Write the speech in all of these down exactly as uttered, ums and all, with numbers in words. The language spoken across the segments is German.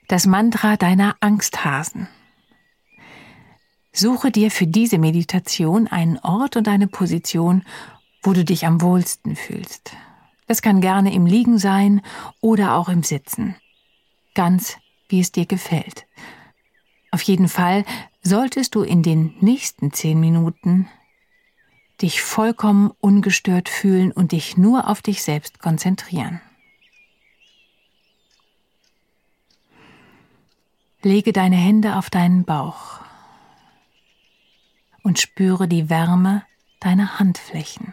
Das Mantra deiner Angsthasen. Suche dir für diese Meditation einen Ort und eine Position, wo du dich am wohlsten fühlst. Das kann gerne im Liegen sein oder auch im Sitzen. Ganz wie es dir gefällt. Auf jeden Fall solltest du in den nächsten zehn Minuten dich vollkommen ungestört fühlen und dich nur auf dich selbst konzentrieren. Lege deine Hände auf deinen Bauch und spüre die Wärme deiner Handflächen.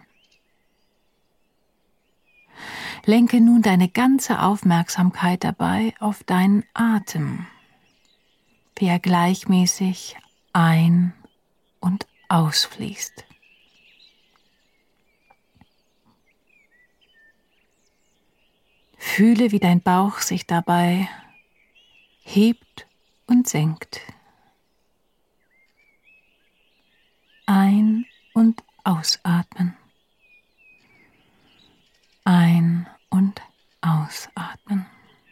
Lenke nun deine ganze Aufmerksamkeit dabei auf deinen Atem, wie er gleichmäßig ein- und ausfließt. Fühle, wie dein Bauch sich dabei hebt und senkt. Ein- und ausatmen. Ein- und ausatmen.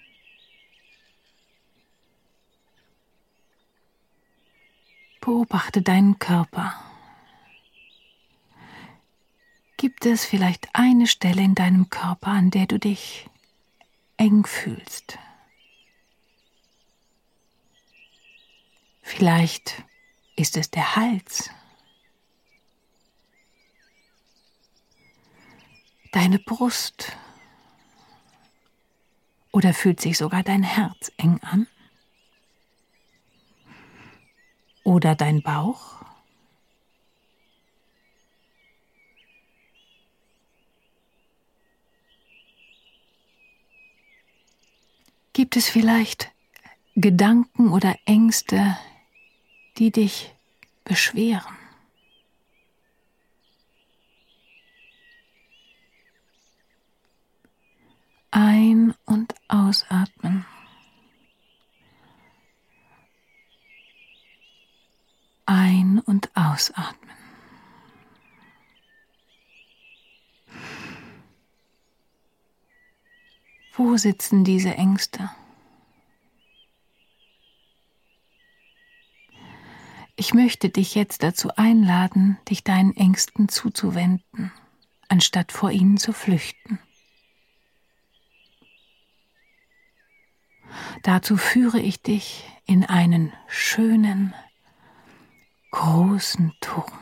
Beobachte deinen Körper. Gibt es vielleicht eine Stelle in deinem Körper, an der du dich eng fühlst? Vielleicht ist es der Hals, deine Brust oder fühlt sich sogar dein Herz eng an? Oder dein Bauch? Gibt es vielleicht Gedanken oder Ängste, die dich beschweren? Ein- und ausatmen. Ein- und ausatmen. Wo sitzen diese Ängste? Ich möchte dich jetzt dazu einladen, dich deinen Ängsten zuzuwenden, anstatt vor ihnen zu flüchten. Dazu führe ich dich in einen schönen, großen Turm.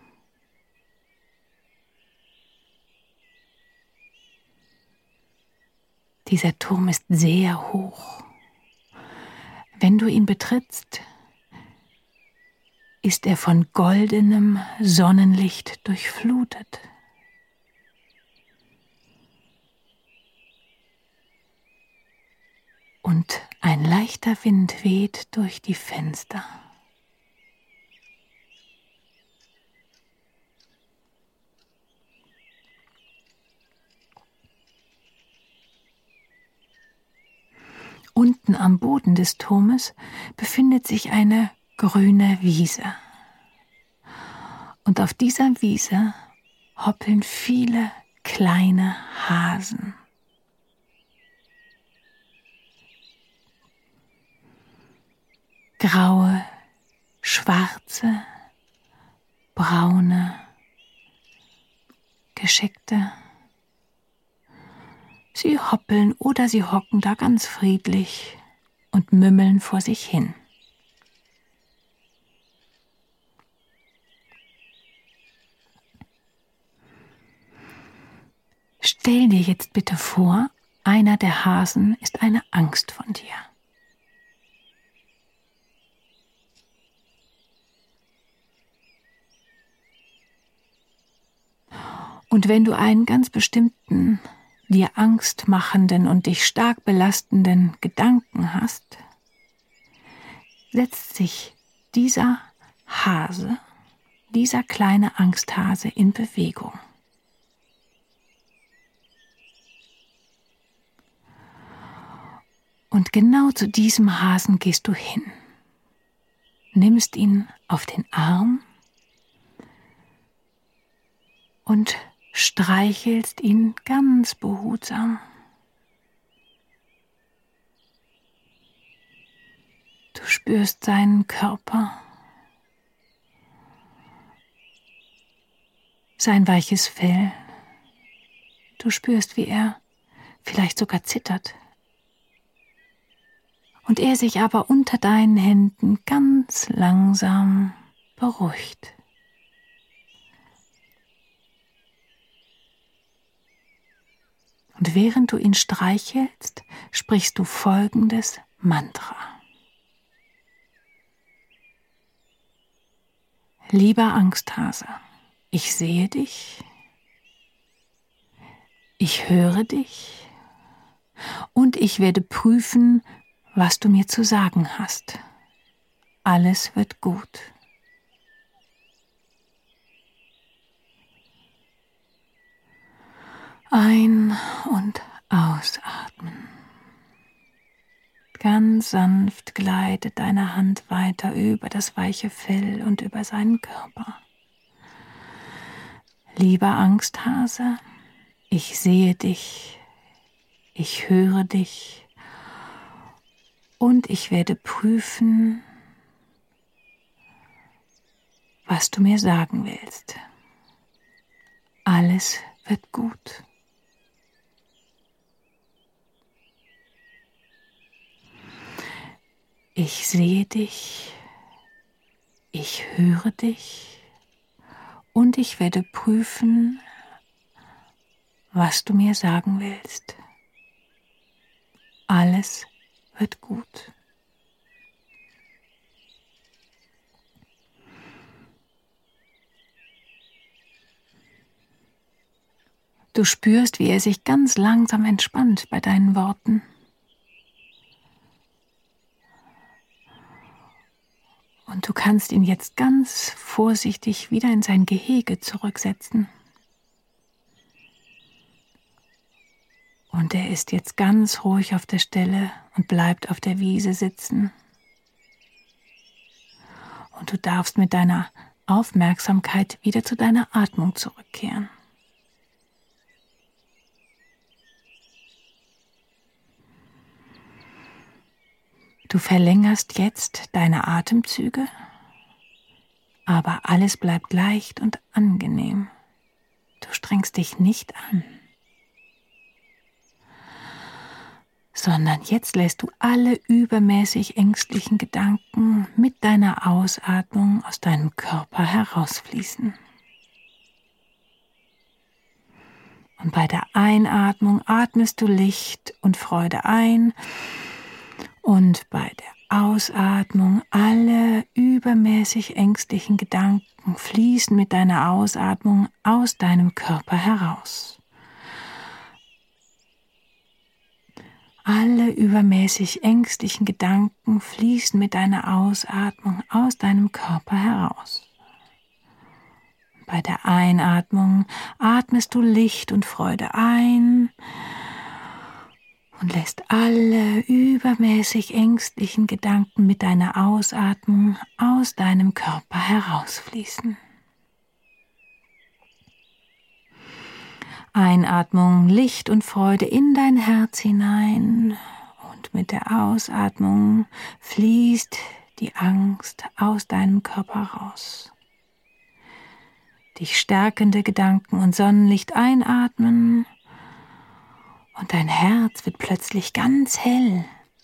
Dieser Turm ist sehr hoch. Wenn du ihn betrittst, ist er von goldenem Sonnenlicht durchflutet. Und ein leichter Wind weht durch die Fenster. Unten am Boden des Turmes befindet sich eine grüne Wiese. Und auf dieser Wiese hoppeln viele kleine Hasen. Graue, schwarze, braune, gescheckte. Sie hoppeln oder sie hocken da ganz friedlich und mümmeln vor sich hin. Stell dir jetzt bitte vor, einer der Hasen ist eine Angst von dir. Und wenn du einen ganz bestimmten, dir Angst machenden und dich stark belastenden Gedanken hast, setzt sich dieser Hase, dieser kleine Angsthase in Bewegung. Und genau zu diesem Hasen gehst du hin, nimmst ihn auf den Arm und streichelst ihn ganz behutsam. spürst seinen Körper, sein weiches Fell. Du spürst, wie er vielleicht sogar zittert. Und er sich aber unter deinen Händen ganz langsam beruhigt. Und während du ihn streichelst, sprichst du folgendes Mantra. Lieber Angsthase, ich sehe dich, ich höre dich und ich werde prüfen, was du mir zu sagen hast. Alles wird gut. Ein- und ausatmen. Ganz sanft gleitet deine Hand weiter über das weiche Fell und über seinen Körper. Lieber Angsthase, ich sehe dich, ich höre dich und ich werde prüfen, was du mir sagen willst. Alles wird gut. Ich sehe dich, ich höre dich und ich werde prüfen, was du mir sagen willst. Alles wird gut. Du spürst, wie er sich ganz langsam entspannt bei deinen Worten. Und du kannst ihn jetzt ganz vorsichtig wieder in sein Gehege zurücksetzen. Und er ist jetzt ganz ruhig auf der Stelle und bleibt auf der Wiese sitzen. Und du darfst mit deiner Aufmerksamkeit wieder zu deiner Atmung zurückkehren. Du verlängerst jetzt deine Atemzüge, aber alles bleibt leicht und angenehm. Du strengst dich nicht an, sondern jetzt lässt du alle übermäßig ängstlichen Gedanken mit deiner Ausatmung aus deinem Körper herausfließen. Und bei der Einatmung atmest du Licht und Freude ein und bei der Ausatmung alle übermäßig ängstlichen Gedanken fließen mit deiner Ausatmung aus deinem Körper heraus. Alle übermäßig ängstlichen Gedanken fließen mit deiner Ausatmung aus deinem Körper heraus. Bei der Einatmung atmest du Licht und Freude ein und lässt alle übermäßig ängstlichen Gedanken mit deiner Ausatmung aus deinem Körper herausfließen. Einatmung, Licht und Freude in dein Herz hinein und mit der Ausatmung fließt die Angst aus deinem Körper raus. Dich stärkende Gedanken und Sonnenlicht einatmen und dein Herz wird plötzlich ganz hell.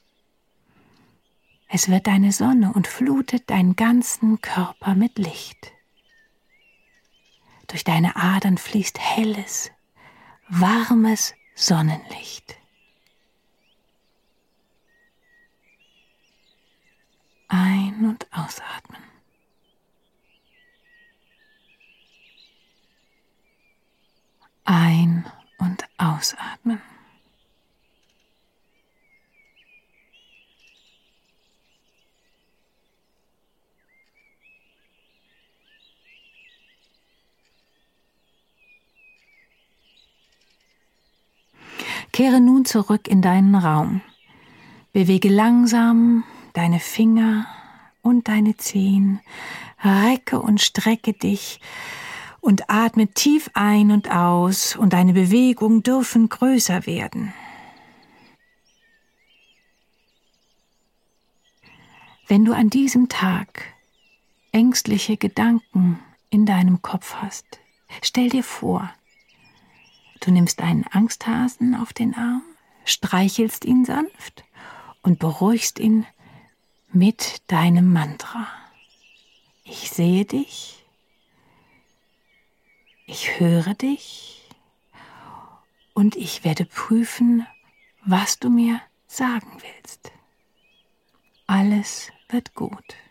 Es wird deine Sonne und flutet deinen ganzen Körper mit Licht. Durch deine Adern fließt helles, warmes Sonnenlicht. Ein- und ausatmen. Ein- und ausatmen. Kehre nun zurück in deinen Raum. Bewege langsam deine Finger und deine Zehen, recke und strecke dich und atme tief ein und aus und deine Bewegungen dürfen größer werden. Wenn du an diesem Tag ängstliche Gedanken in deinem Kopf hast, stell dir vor, du nimmst einen Angsthasen auf den Arm, streichelst ihn sanft und beruhigst ihn mit deinem Mantra. Ich sehe dich, ich höre dich und ich werde prüfen, was du mir sagen willst. Alles wird gut.